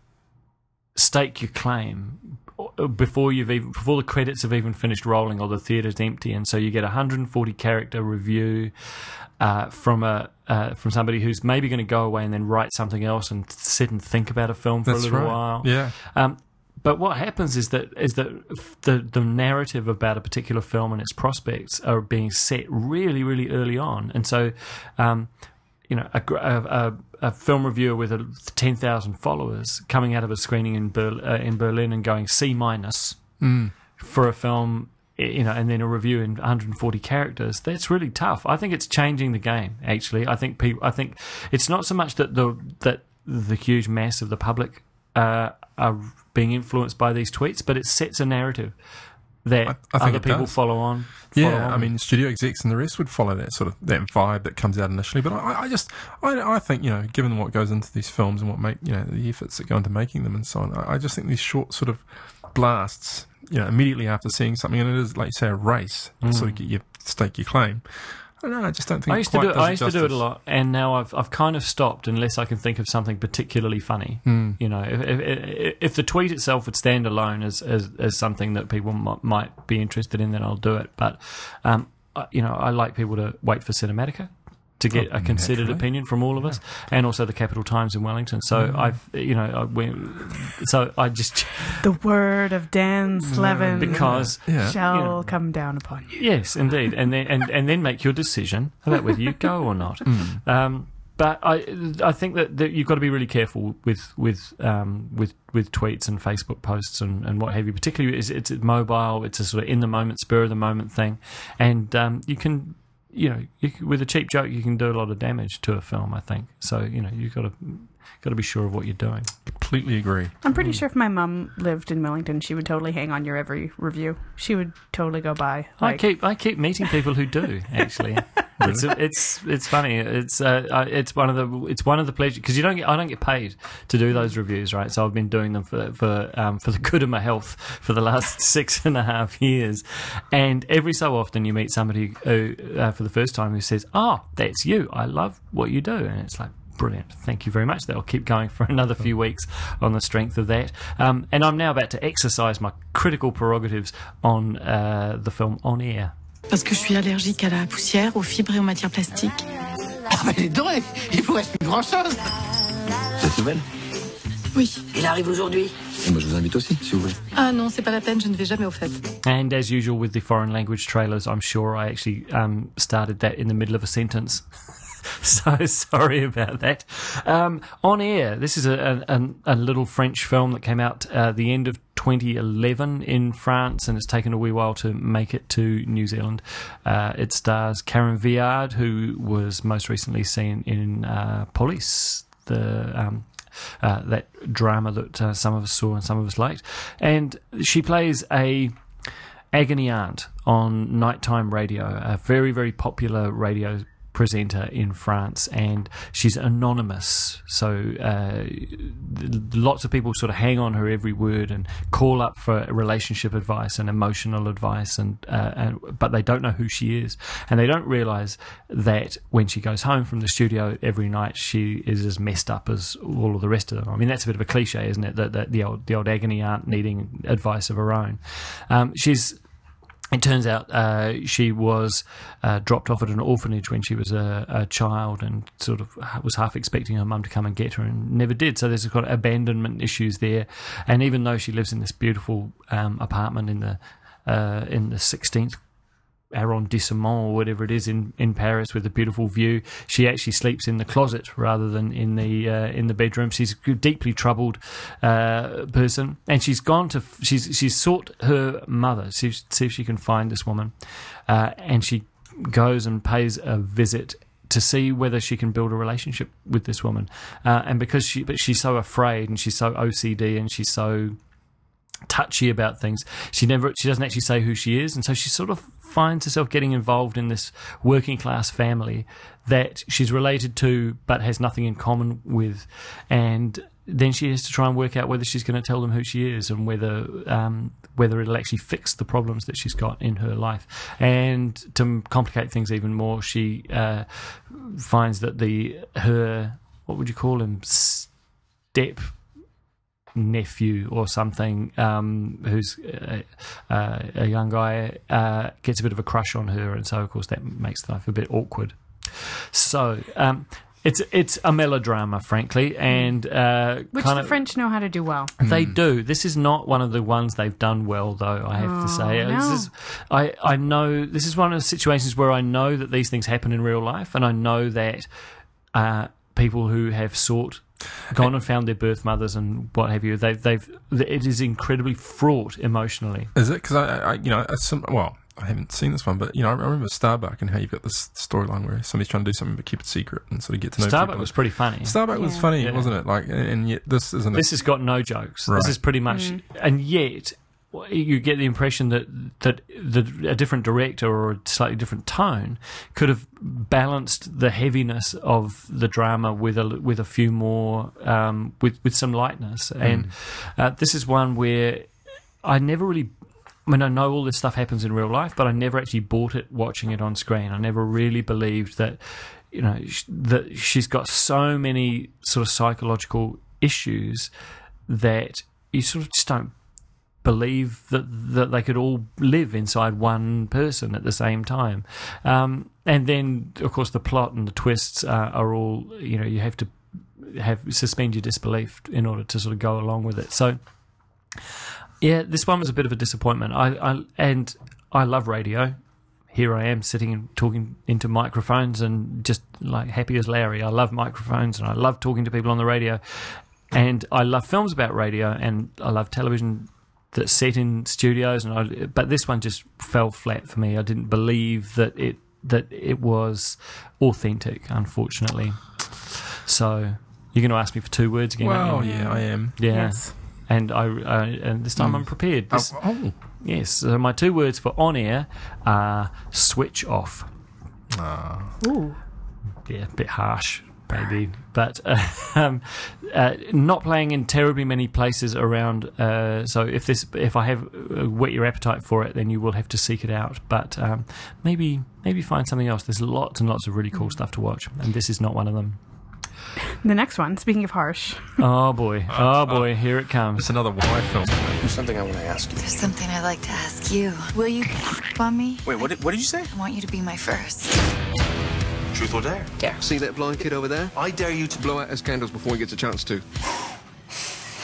stake your claim before you've even before the credits have even finished rolling or the theatre's empty, and so you get a one hundred forty character review uh, from a uh, from somebody who's maybe going to go away and then write something else and sit and think about a film for That's a little right. while. Yeah. Um, but what happens is that is that the the narrative about a particular film and its prospects are being set really, really early on, and so. Um, You know, a, a, a film reviewer with a ten thousand followers coming out of a screening in Ber, uh, in Berlin and going C minus mm. for a film, you know, and then a review in one hundred forty characters. That's really tough. I think it's changing the game. Actually, I think people. I think it's not so much that the that the huge mass of the public uh, are being influenced by these tweets, but it sets a narrative that I, I think other people does. follow on. Yeah, follow on. I mean, studio execs and the rest would follow that sort of that vibe that comes out initially. But I, I just, I, I think you know, given what goes into these films and what make you know the efforts that go into making them and so on, I, I just think these short sort of blasts, you know, immediately after seeing something, and it is like you say a race, Mm. to sort of get your stake your claim. I don't know. I just don't think I it used to quite do does I used to do it a justice. lot, and now I've I've kind of stopped unless I can think of something particularly funny. Mm. You know, if, if, if the tweet itself would stand alone as as, as something that people might, might be interested in, then I'll do it. But um, I, you know, I like people to wait for Cinematica to get Oh, a considered naturally. opinion from all of us, and also the Capital Times in Wellington. So Mm. I've you know I went, so I just The word of Dan Slevin because Yeah. shall you know. come down upon you. Yes, indeed, and then and, and then make your decision about whether you go or not. Mm. Um, but I I think that, that you've got to be really careful with with um, with with tweets and Facebook posts and, and what have you. Particularly, it's, it's mobile. It's a sort of in the moment, spur of the moment thing, and um, you can. You know, you, with a cheap joke, you can do a lot of damage to a film. I think so. You know, you've got to got to be sure of what you're doing. Completely agree. I'm pretty sure if my mum lived in Wellington, she would totally hang on your every review. She would totally go by. I Like, keep I keep meeting people who do actually. It's it's it's funny. It's uh, it's one of the it's one of the pleasures because you don't get I don't get paid to do those reviews, right? So I've been doing them for for um, for the good of my health for the last six and a half years, and every so often you meet somebody who uh, for the first time who says, "Oh, that's you. I love what you do," and it's like. Brilliant. Thank you very much. That'll keep going for another few weeks on the strength of that. Um, and I'm now about to exercise my critical prerogatives on uh, the film On Air. Parce que je suis allergique à la poussière, aux fibres et aux matières plastiques. Ah, mais dis donc, il vous reste plus grand-chose. Cette nouvelle, Oui. Il arrive aujourd'hui. Et moi, je vous invite aussi, si vous voulez. Ah non, c'est pas la peine, je ne vais jamais au fait. And as usual with the foreign language trailers, I'm sure I actually um, started that in the middle of a sentence. So sorry about that. Um, On Air, this is a, a, a little French film that came out uh, the end of twenty eleven in France, and it's taken a wee while to make it to New Zealand. Uh, it stars Karen Viard, who was most recently seen in uh, Police, the um, uh, that drama that uh, some of us saw and some of us liked. And she plays a agony aunt on nighttime radio, a very, very popular radio presenter in France, and she's anonymous, so uh, lots of people sort of hang on her every word and call up for relationship advice and emotional advice, and, uh, and but they don't know who she is, and they don't realise that when she goes home from the studio every night, she is as messed up as all of the rest of them. I mean, that's a bit of a cliche, isn't it? That, that the old the old agony aunt needing advice of her own. Um, she's It turns out uh, she was uh, dropped off at an orphanage when she was a, a child, and sort of was half expecting her mum to come and get her, and never did. So there's got abandonment issues there. And even though she lives in this beautiful um, apartment in the uh, in the sixteenth arrondissement or whatever it is in, in Paris with a beautiful view, she actually sleeps in the closet rather than in the uh, in the bedroom. She's a deeply troubled uh, person, and she's gone to she's she's sought her mother, see, see if she can find this woman, uh, and she goes and pays a visit to see whether she can build a relationship with this woman, uh, and because she but she's so afraid, and she's so O C D, and she's so touchy about things, she never she doesn't actually say who she is, and so she sort of finds herself getting involved in this working class family that she's related to but has nothing in common with, and then she has to try and work out whether she's going to tell them who she is, and whether um, whether it'll actually fix the problems that she's got in her life. And to complicate things even more, she uh, finds that the her what would you call him step nephew or something, um, who's uh, uh, a young guy, uh, gets a bit of a crush on her, and so of course that makes life a bit awkward. So um, it's it's a melodrama, frankly, and uh, which kind the of, French know how to do well. They do. This is not one of the ones they've done well, though, I have oh, to say. No. This is, I, I know this is one of the situations where I know that these things happen in real life, and I know that uh, people who have sought gone and found their birth mothers and what have you, they've they've it is incredibly fraught emotionally. Is it? Because I, I, you know, some, well, I haven't seen this one, but you know, I remember Starbuck and how you've got this storyline where somebody's trying to do something but keep it secret and sort of get to know Starbuck people. was pretty funny. Starbuck yeah. was funny, yeah. wasn't it? Like, and, and yet this isn't. This has got no jokes. Right. This is pretty much, mm. and yet you get the impression that that the, a different director or a slightly different tone could have balanced the heaviness of the drama with a with a few more um, with with some lightness. Mm. And uh, this is one where I never really. I mean, I know all this stuff happens in real life, but I never actually bought it watching it on screen. I never really believed that, you know, sh- that she's got so many sort of psychological issues that you sort of just don't believe that that they could all live inside one person at the same time. Um, and then, of course, the plot and the twists uh, are all, you know, you have to have suspend your disbelief in order to sort of go along with it. So, yeah, this one was a bit of a disappointment. I, I and I love radio. Here I am sitting and talking into microphones and just like happy as Larry. I love microphones and I love talking to people on the radio. And I love films about radio, and I love television that's set in studios. And I, but this one just fell flat for me. I didn't believe that it that it was authentic, unfortunately. So you're going to ask me for two words again? Well, aren't you? yeah, I am. Yeah. Yes. And I uh, and this time mm. I'm prepared. This, oh, oh. Yes. So my two words for On Air are switch off. Ah. Ooh. Yeah, a bit harsh, maybe, but uh, um, uh, not playing in terribly many places around. Uh, so if this, if I have uh, whet your appetite for it, then you will have to seek it out. But um, maybe, maybe find something else. There's lots and lots of really cool stuff to watch, and this is not one of them. The next one, speaking of harsh. Oh boy, oh boy, here it comes. It's another Y film. There's something I want to ask you. There's something I'd like to ask you. Will you on me? Wait, what did, what did you say? I want you to be my first. Truth or dare? Dare. See that blind kid over there? I dare you to blow out his candles before he gets a chance to.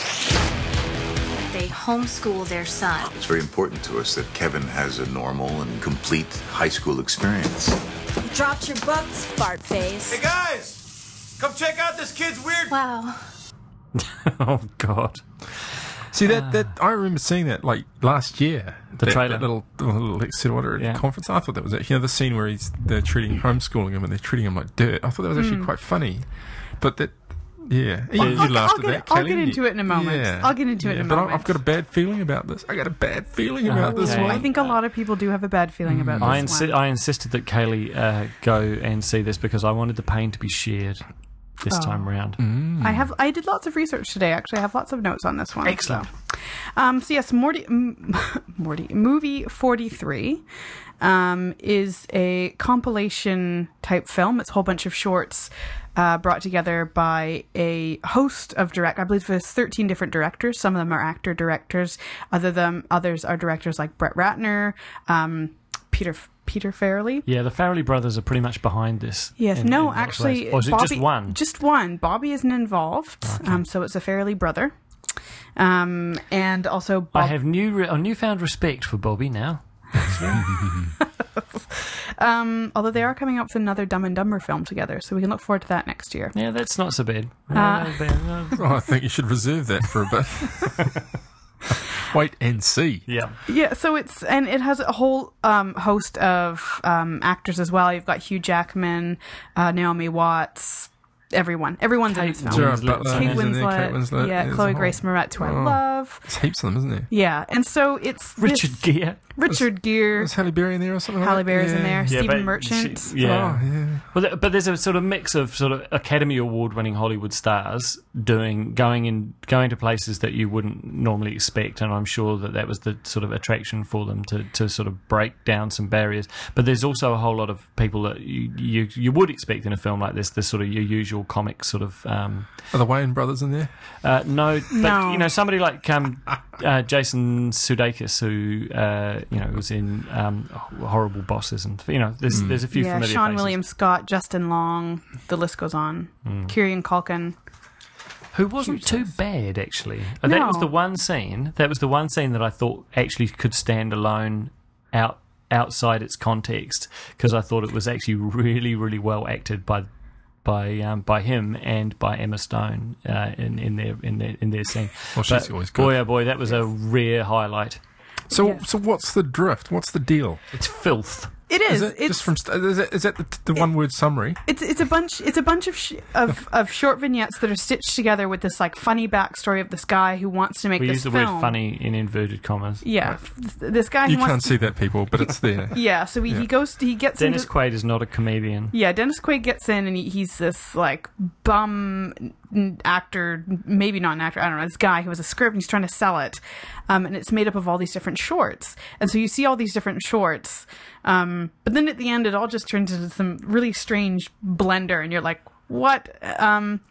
homeschool their son. It's very important to us that Kevin has a normal and complete high school experience. You dropped your books, fart face. Hey guys, come check out this kid's weird. Wow. Oh God. See that, that I remember seeing that like last year. The that, trailer, that little, little Lex Water Yeah. conference. I thought that was actually, you know, the scene where he's they're treating homeschooling him and they're treating him like dirt. I thought that was actually Mm. quite funny, but that. Yeah, you, I'll, you I'll, laughed I'll at get, that, I'll Kelly. get into it in a moment. Yeah. I'll get into it Yeah, in a but moment. I've got a bad feeling about this. I got a bad feeling about this Okay. one. I think a lot of people do have a bad feeling about I, this insi- one. I insisted that Kaylee uh, go and see this because I wanted the pain to be shared this Oh. time round. Mm. I have. I did lots of research today. Actually, I have lots of notes on this one. Excellent. So, um, so yes, Morty, m- Morty, movie forty-three um, is a compilation type film. It's a whole bunch of shorts uh, brought together by a host of direct. I believe there's thirteen different directors. Some of them are actor directors. Other them, others are directors like Brett Ratner, um, Peter. Peter Farrelly. Yeah, the Farrelly brothers are pretty much behind this. Yes, in- no, in lots of actually, ways. Or is it Bobby, just one? Just one. Bobby isn't involved, um, so it's a Farrelly brother. Um, and also, Bob- I have new re- a newfound respect for Bobby now. um, although they are coming up with another Dumb and Dumber film together, so we can look forward to that next year. Yeah, that's not so bad. Uh, Oh, I think you should reserve that for a bit. Wait and see. Yeah. Yeah, so it's and it has a whole um, host of um, actors as well. You've got Hugh Jackman, uh, Naomi Watts, everyone. Everyone's in Kate this film. Gerard Butler Kate is in there, Winslet, Kate Winslet. yeah, There's Chloe a whole- Grace Moretz, who I Oh. love. There's heaps of them, isn't there? Yeah, and so it's Richard this- Gere. Richard Gere. Was Halle Berry in there or something Halle like that? Berry's in Yeah. there. Yeah, Stephen but Merchant. she- yeah. Oh, yeah. Well, th- but there's a sort of mix of sort of Academy Award-winning Hollywood stars doing going in going to places that you wouldn't normally expect, and I'm sure that that was the sort of attraction for them to, to sort of break down some barriers. But there's also a whole lot of people that you you, you would expect in a film like this, the sort of your usual comic sort of. Um, Are the Wayne brothers in there? uh, no, but No. you know somebody like um, uh, Jason Sudeikis, who uh, you know was in um, Horrible Bosses, and you know there's there's a few Yeah, familiar Sean faces. William Scott, Justin Long, the list goes on. Mm. Kieran Culkin. Who wasn't too bad, actually. Uh, That was No. the one scene. That was the one scene that I thought actually could stand alone out outside its context, because I thought it was actually really, really well acted by by um, by him and by Emma Stone uh, in in their in their in their scene. Well, she's But always good. boy, oh boy, that was a rare highlight. So, Yes. so what's the drift? What's the deal? It's filth. It is. Is it it's just from? st- Is, it, is that the, the one word summary? It's it's a bunch it's a bunch of sh- of of short vignettes that are stitched together with this like funny backstory of this guy who wants to make We this use the film. word funny in inverted commas. Yeah, th- this guy who You wants can't to, see that, people, but it's there. Yeah, so he, Yeah. he goes he gets Dennis into Quaid is not a comedian. yeah Dennis Quaid gets in and he, he's this like bum n- actor, maybe not an actor, I don't know, this guy who has a script and he's trying to sell it, um, and it's made up of all these different shorts, and so you see all these different shorts, um, but then at the end it all just turns into some really strange blender, and you're like, what? Um,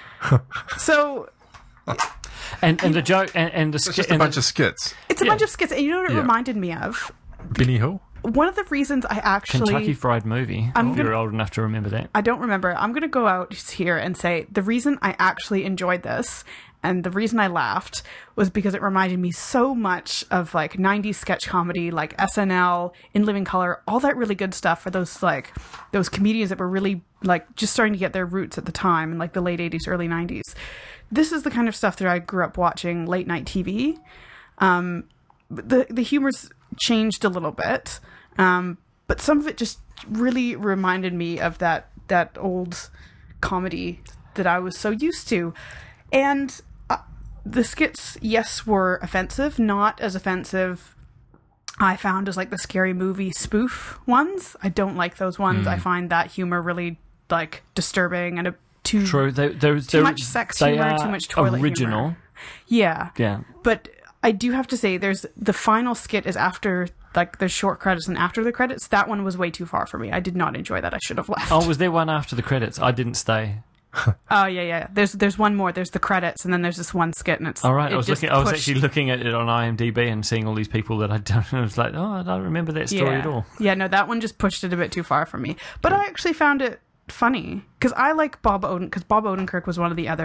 so And and the joke and, and the It's sk- just a and bunch the, of skits. it's a Yeah. bunch of skits, and you know what it Yeah. reminded me of? Benny Hill. One of the reasons I actually Kentucky Fried Movie. I'm if gonna- you're old enough to remember that. I don't remember. I'm going to go out here and say the reason I actually enjoyed this and the reason I laughed was because it reminded me so much of like nineties sketch comedy, like S N L, In Living Color, all that really good stuff for those like those comedians that were really like just starting to get their roots at the time in like the late eighties, early nineties. This is the kind of stuff that I grew up watching late night T V. Um, the the humor's changed a little bit, um, but some of it just really reminded me of that that old comedy that I was so used to. And uh, the skits, yes, were offensive, not as offensive I found as like the Scary Movie spoof ones. I don't like those ones. Mm. I find that humor really like disturbing and a too True. They, they're, too they're, much sex they humor, are too much toilet original. humor. Yeah. Yeah. But I do have to say, there's the final skit is after like the short credits and after the credits. That one was way too far for me. I did not enjoy that. I should have left. Oh, was there one after the credits? I didn't stay. Oh yeah, yeah. There's there's one more. There's the credits, and then there's this one skit, and it's All right. it I was just looking. I was pushed- actually looking at it on IMDb and seeing all these people that I don't. I was like, oh, I don't remember that story yeah. at all. Yeah, no, that one just pushed it a bit too far for me. But I actually found it funny because I like Bob Oden because Bob Odenkirk was one of the other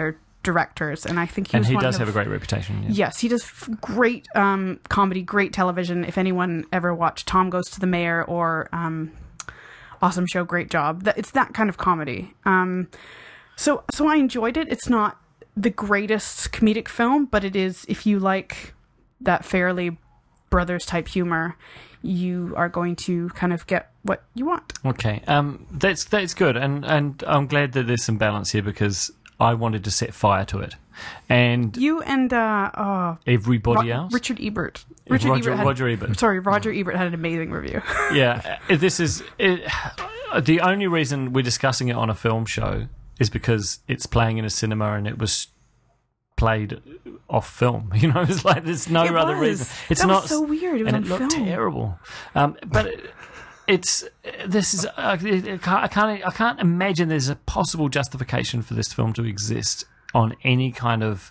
directors, and I think he and was he one does of, have a great reputation. Yeah. Yes, he does f- great um, comedy, great television. If anyone ever watched Tom Goes to the Mayor or um, Awesome Show, great job. That, it's that kind of comedy. Um, so, so I enjoyed it. It's not the greatest comedic film, but it is, if you like that Farrelly Brothers type humor, you are going to kind of get what you want. Okay, um, that's that's good, and and I'm glad that there's some balance here because I wanted to set fire to it, and You and uh, oh, everybody Ro- else, Richard Ebert. Richard Roger, Ebert had, Roger Ebert. Sorry, Roger Ebert had an amazing review. Yeah, uh, this is it, the only reason we're discussing it on a film show is because it's playing in a cinema and it was played off film. You know, it's like there's no It other was. reason. It's That was not so weird. It was and on it looked film. terrible. Um, but it, it's this is uh, I can't I can't I can't imagine there's a possible justification for this film to exist on any kind of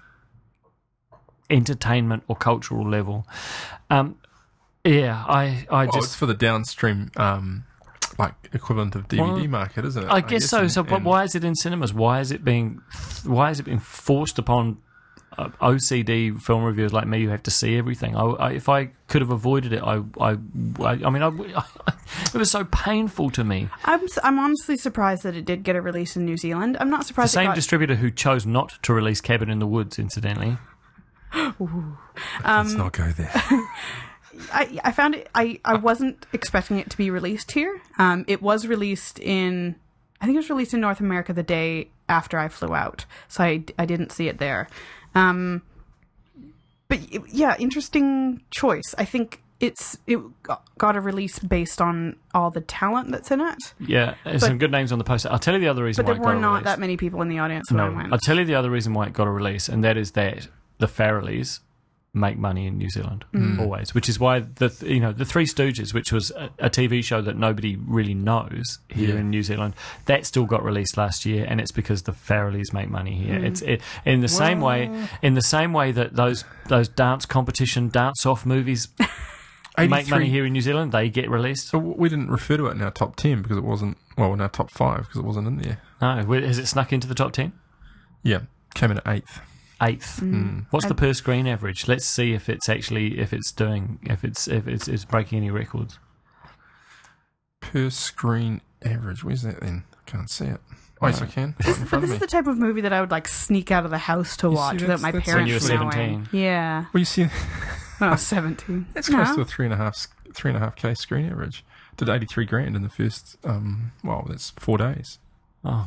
entertainment or cultural level. Um, yeah, I I Well, just it's for the downstream, um, like equivalent of D V D Well, market, isn't it? I guess so. and- So, but and- why is it in cinemas? Why is it being? Why is it being forced upon uh, O C D film reviewers like me who have to see everything? I, I, if I could have avoided it, I, I, I, I mean, I, it was so painful to me. I'm s- I'm honestly surprised that it did get a release in New Zealand. I'm not The surprised. same it got, distributor who chose not to release Cabin in the Woods, incidentally. Ooh. Let's not go there. I, I found it. I, I wasn't expecting it to be released here. Um, it was released in. I think it was released in North America the day after I flew out, so I, I didn't see it there. Um, but yeah, interesting choice. I think it's it got a release based on all the talent that's in it. Yeah, there's But- some good names on the poster. I'll tell you the other reason But why there it got were a not release. that many people in the audience when I No, went. I'll tell you the other reason why it got a release, and that is that the Farrellys make money in New Zealand Mm. always, which is why the th- you know the Three Stooges, which was a, a T V show that nobody really knows here Yeah. in New Zealand, that still got released last year, and it's because the Farrellys make money here. Mm. It's it, in the same way, in the same way that those those dance competition dance off movies make money eighty-three here in New Zealand, they get released. So we didn't refer to it in our top ten because it wasn't, well, in our top five because it wasn't in there. No, where- has it snuck into the top ten? Yeah, came in at eighth. Eighth. Mm. What's the I- per screen average? Let's see if it's actually if it's doing if it's if it's, it's breaking any records. Per screen average. Where's that then? I can't see it. Oh, yes, I can. Right in But front this of is me. the type of movie that I would like sneak out of the house to You see, watch without that's- my that's parents When you were knowing. seventeen. Yeah, Well, you see, when I was seventeen. that's No. close to a three and a half, three and a half k screen average. Did eighty-three grand in the first, um, well, that's four days. Oh,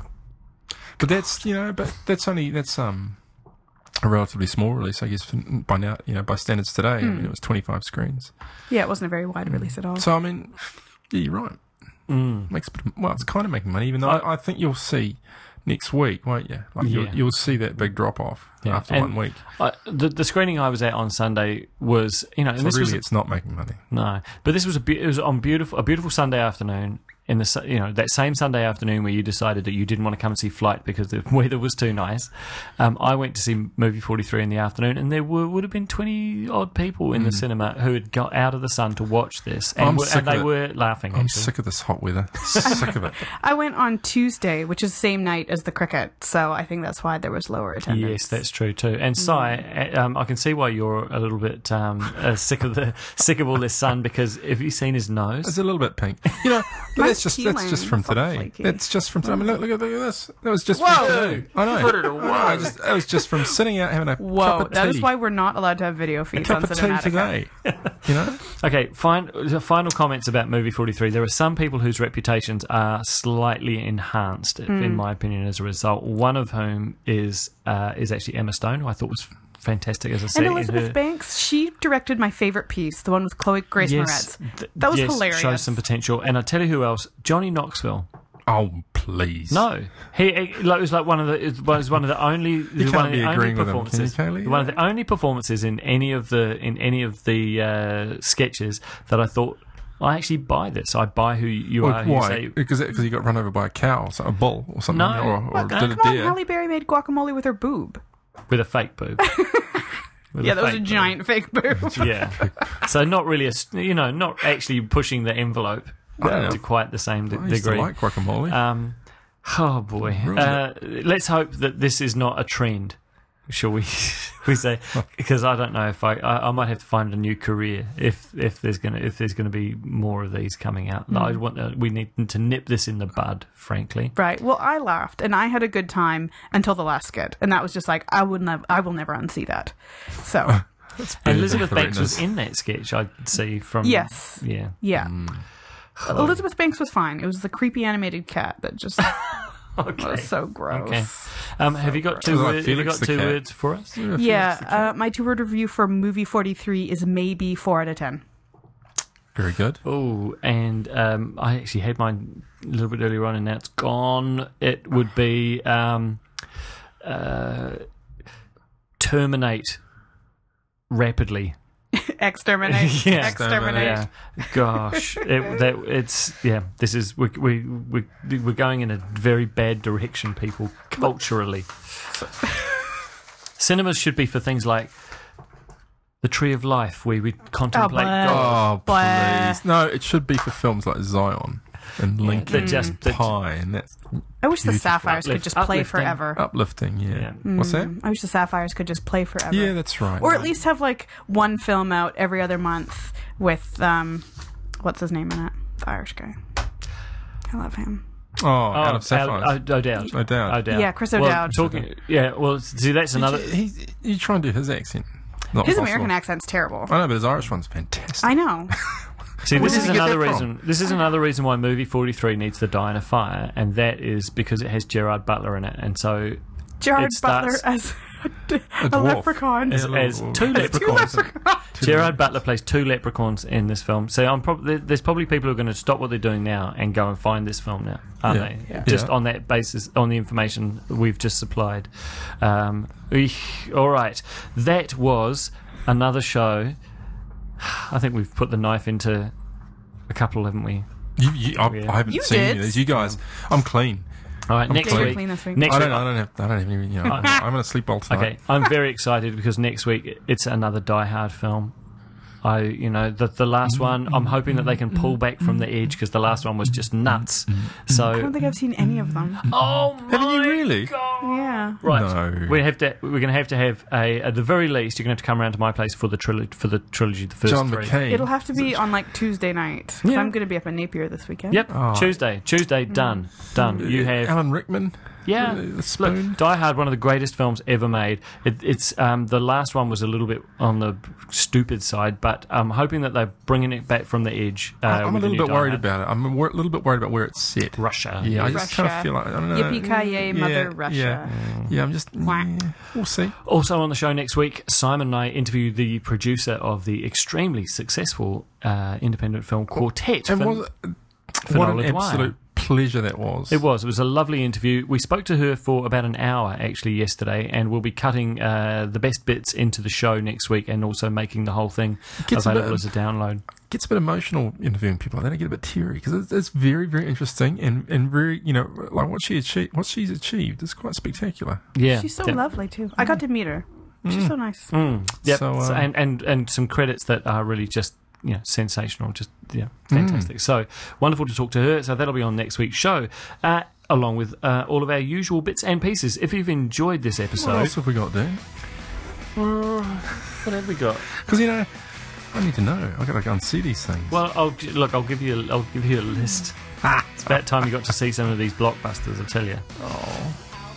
But that's, you know, but that's only, that's, um, a relatively small release, I guess, for, by now, you know, by standards today. I mean, it was twenty-five screens. Yeah, it wasn't a very wide release at all. So, I mean, yeah, you're right. mm. Makes a bit of, well, it's kind of making money, even though I, I think you'll see next week, won't you? Like you'll, Yeah. you'll see that big drop off Yeah. after And one week. I, the the screening I was at on Sunday was you know, and So this really, was it's not making money. no, but this was a be- it was on beautiful a beautiful Sunday afternoon. In the su- you know that same Sunday afternoon where you decided that you didn't want to come and see Flight because the weather was too nice, um, I went to see Movie forty-three in the afternoon, and there were, would have been twenty odd people in the cinema who had got out of the sun to watch this, and, I'm were, sick and of they it. were laughing. I'm actually. sick of this hot weather. Sick of it. I went on Tuesday, which is the same night as the cricket, so I think that's why there was lower attendance. Yes, that's true too. And Si, uh, um, I can see why you're a little bit um, uh, sick of the sick of all this sun because have you seen his nose? It's a little bit pink. You know, but Mine's that's just that's peeling. just from It's all today. flaky. That's just from today. I mean, look, look at look at this. That was just Whoa! from today. I know. Put it away. I just, that was just from sitting out having a Whoa, cup of tea. that is why we're not allowed to have video a feeds cup on of tea Cinematica. today. You know. Okay, fine, the final comments about Movie forty-three. There are some people whose reputations are slightly enhanced, in my opinion, as a result. One of whom is uh, is actually Emma Stone, who I thought was fantastic as I said. And in Elizabeth her, Banks, she directed my favorite piece, the one with Chloe Grace yes, Moretz. th- That was yes, hilarious. shows some potential. And I tell you who else, Johnny Knoxville. Oh please. No, he it was like one of the it was one of the only You one can't of be the only agreeing with him, can you, performances. Kaylee? One of the only performances in any of the in any of the uh, sketches that I thought I actually buy this. I buy who you Well, are. You why? say, Because because he got run over by a cow, or something, a bull, or something, No. or, or What? did Come a on, deer. Halle Berry made guacamole with her boob. with a fake boob. With Yeah, a that was a fake boob. giant fake boob. Yeah. So not really a s- you know not actually pushing the envelope I don't know. to quite the same de- I used to degree. like guacamole. Um, oh boy. Ruined Uh, let's hope that this is not a trend shall we? We say, because I don't know if I, I I might have to find a new career if if there's gonna if there's gonna be more of these coming out. Mm. I want to, we need to nip this in the bud, frankly. Right. Well, I laughed and I had a good time until the last skit, and that was just like I would never, I will never unsee that. So. And Elizabeth Banks was in that sketch, I'd see from... Yes. Yeah. Yeah. Mm. Elizabeth Banks was fine. It was the creepy animated cat that just okay. was so gross. Okay. Um, so have you got gross. two, Like word, have you got two cat. words for us? Yeah. yeah uh, my two-word review for movie forty-three is maybe four out of ten. Very good. Oh, and um, I actually had mine a little bit earlier on, and now it's gone. It would be um, uh, Terminate Rapidly. Exterminate. yeah. Exterminate. Yeah. Gosh, it, that, it's yeah. This is we we we we're going in a very bad direction, people, culturally. Cinemas should be for things like The Tree of Life, where we contemplate Oh, God. Oh, please. No, it should be for films like Zion and Yeah, Lincoln that just- and that- Pie, and that's I wish the beautiful. Sapphires could Uplift- just play uplifting. forever. Uplifting, yeah. Yeah. What's that? Mm, I wish the Sapphires could just play forever. Yeah, that's right. Or at least have like one film out every other month with um, what's his name in it? The Irish guy. I love him. Oh, out of Sapphires. Al- O- O'Dowd. O'Dowd. O'Dowd. Yeah, Chris Well, O'Dowd. talking, yeah, well, see, that's another. He's, you try and do his accent. Not His possible. American accent's terrible. I know, but his Irish one's fantastic. I know. See, Where this did is you get another that reason. This is another reason why movie forty-three needs to die in a fire, and that is because it has Gerard Butler in it, and so Gerard it starts- Butler as a, A a dwarf. leprechaun. as, as two leprechauns. Gerard Butler plays two leprechauns in this film. So I'm probably there's probably people who are going to stop what they're doing now and go and find this film now, aren't Yeah. they? Yeah. Just Yeah. on that basis, on the information we've just supplied. Um, eesh, all right, that was another show. I think we've put the knife into a couple, haven't we? You, you, I, Yeah. I haven't You seen did. any of these. You guys, I'm clean. All right, I'm next clean. week. Clean this week. Next I week. don't. I don't have. I don't have any. You know, I'm, I'm going to sleep all tonight. Okay, I'm very excited because next week it's another Die Hard film. I, you know, the the last one. I'm hoping that they can pull back from the edge because the last one was just nuts. So, I don't think I've seen any of them. oh, Haven't you really? Yeah. right, No. we have to. We're going to have to have a. At the very least, you're going to have to come around to my place for the trilogy. For the trilogy, the first John three. McCain. It'll have to be on like Tuesday night. 'Cause Yeah. I'm going to be up in Napier this weekend. Yep, Oh. Tuesday. Tuesday, done, done. You have. Alan Rickman. Yeah, The Spoon. Look, Die Hard, one of the greatest films ever made. It, it's um, the last one was a little bit on the stupid side, but I'm hoping that they're bringing it back from the edge. Uh, I'm a with the little new bit Die worried Hard. about it. I'm a wor- little bit worried about where it's set. Russia. Yeah, I yes. just kind of Russia. feel like I don't know. Yippee-ki-yay, Mother yeah, Russia. Yeah, yeah I'm just. Whack. Yeah, we'll see. Also on the show next week, Simon and I interview the producer of the extremely successful uh, independent film Quartet. And Fin- was it, Finola what an Dwyer. absolute pleasure that was. It was. It was a lovely interview. We spoke to her for about an hour actually yesterday, and we'll be cutting uh, the best bits into the show next week, and also making the whole thing Gets a available bit- as a download. Gets a bit emotional interviewing people like that. I get a bit teary because it's, it's very, very interesting and, and very, you know, like what she achieved, what she's achieved is quite spectacular. Yeah, She's so yeah. lovely too. I got to meet her. She's so nice. Mm. Yep. So, So, um, and, and and some credits that are really just you know sensational, just yeah, fantastic. So wonderful to talk to her. So that'll be on next week's show, uh, along with uh, all of our usual bits and pieces. If you've enjoyed this What episode, else have we got, Dan? uh, what have we got? Because you know, I need to know. I got to go and see these things. Well, I'll g- look. I'll give you. A, I'll give you a list. It's about time you got to see some of these blockbusters. I tell you. Oh.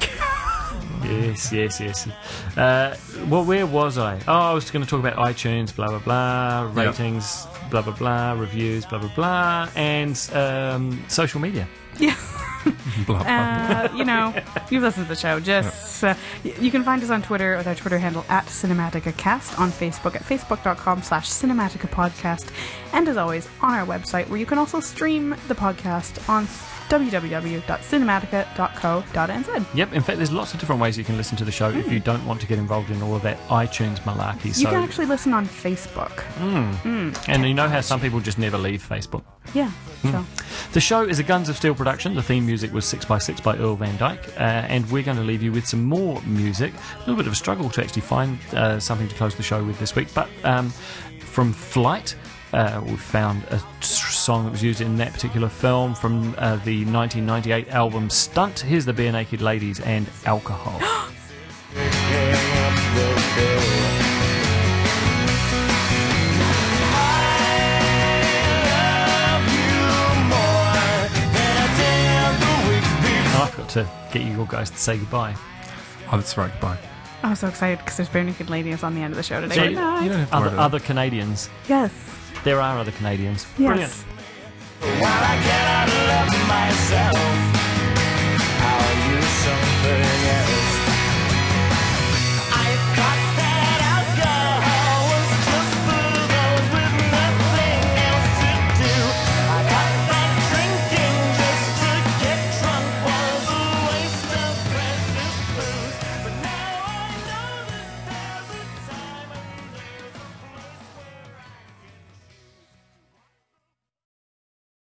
Yes, yes, yes. Uh, well, where was I? Oh, I was going to talk about iTunes, blah, blah, blah, ratings, blah, blah, blah, reviews, blah, blah, blah, and um, social media. Yeah. Blah, blah, blah. Uh, you know, you've listened to the show. Just uh, y- you can find us on Twitter with our Twitter handle at CinematicaCast, on Facebook at facebook.com slash CinematicaPodcast, and as always on our website, where you can also stream the podcast on w w w dot cinematica dot co dot n z. Yep, in fact, there's lots of different ways you can listen to the show if you don't want to get involved in all of that iTunes malarkey. You So, can actually listen on Facebook. and you know how some people just never leave Facebook. Yeah. So The show is a Guns of Steel production. The theme music was six by six by Earl Van Dyke. Uh, and we're going to leave you with some more music. A little bit of a struggle to actually find uh, something to close the show with this week. But um, from Flight, uh, we've found a song that was used in that particular film from uh, the nineteen ninety-eight album Stunt. Here's the Bare Naked Ladies and Alcohol. to get you guys to say goodbye. Oh, that's right. Goodbye. I'm so excited because there's Bare Naked Ladies on the end of the show today. So Good night. You don't have to worry Other, about other Canadians. Yes. There are other Canadians. Yes. Brilliant. While I cannot love myself.